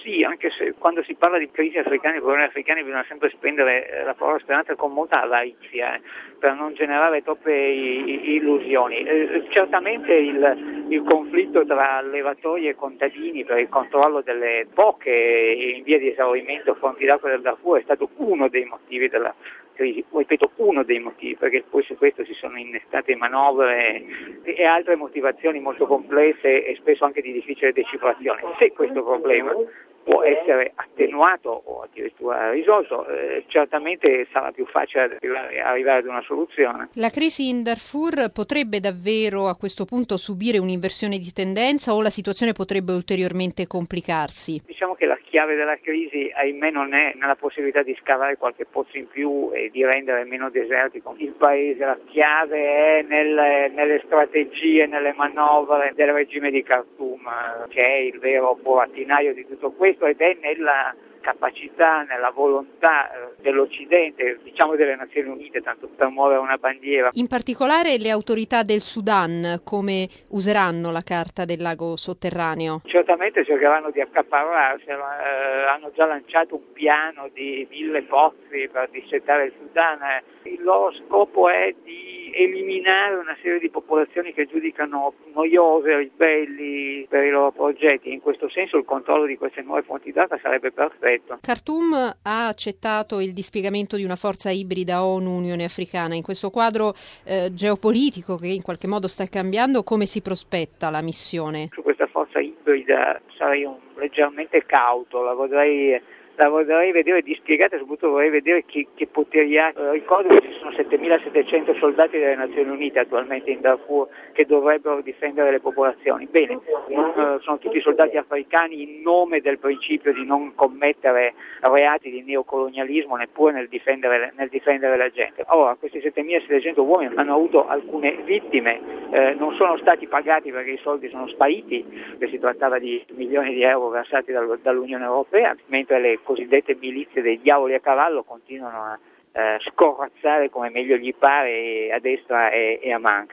Sì, anche se quando si parla di crisi africane, problemi africani, bisogna sempre spendere la parola speranza con molta avarizia per non generare troppe illusioni. Certamente il conflitto tra allevatori e contadini per il controllo delle poche in via di esaurimento fonti d'acqua del Darfur è stato uno dei motivi della crisi, ripeto uno dei motivi, perché poi su questo si sono innestate manovre e altre motivazioni molto complesse e spesso anche di difficile decifrazione. Se questo problema può essere attenuato o addirittura risolto, certamente sarà più facile arrivare ad una soluzione. La crisi in Darfur potrebbe davvero a questo punto subire un'inversione di tendenza o la situazione potrebbe ulteriormente complicarsi? Diciamo che la chiave della crisi, ahimè, non è nella possibilità di scavare qualche pozzo in più e di rendere meno desertico il paese. La chiave è nelle strategie, nelle manovre del regime di Khartoum, che è il vero burattinaio di tutto questo, ed è nella capacità, nella volontà dell'Occidente, diciamo delle Nazioni Unite, tanto per muovere una bandiera. In particolare le autorità del Sudan come useranno la carta del lago sotterraneo? Certamente cercheranno di accaparrarsela, hanno già lanciato un piano di 1000 pozzi per dissettare il Sudan. Il loro scopo è di eliminare una serie di popolazioni che giudicano noiose, ribelli per i loro progetti. In questo senso il controllo di queste nuove fonti d'acqua sarebbe perfetto. Khartoum ha accettato il dispiegamento di una forza ibrida ONU-Unione Africana. In questo quadro geopolitico che in qualche modo sta cambiando, come si prospetta la missione? Su questa forza ibrida sarei leggermente cauto, la vorrei vedere dispiegata, soprattutto vorrei vedere che poteri ha. Ricordo che ci sono 7.700 soldati delle Nazioni Unite attualmente in Darfur che dovrebbero difendere le popolazioni. Bene, sono tutti soldati africani in nome del principio di non commettere reati di neocolonialismo neppure nel difendere la gente. Ora, questi 7.700 uomini hanno avuto alcune vittime, non sono stati pagati perché i soldi sono spariti, che si trattava di milioni di euro versati dall'Unione Europea, mentre le cosiddette milizie dei diavoli a cavallo continuano a scorrazzare come meglio gli pare a destra e a manca.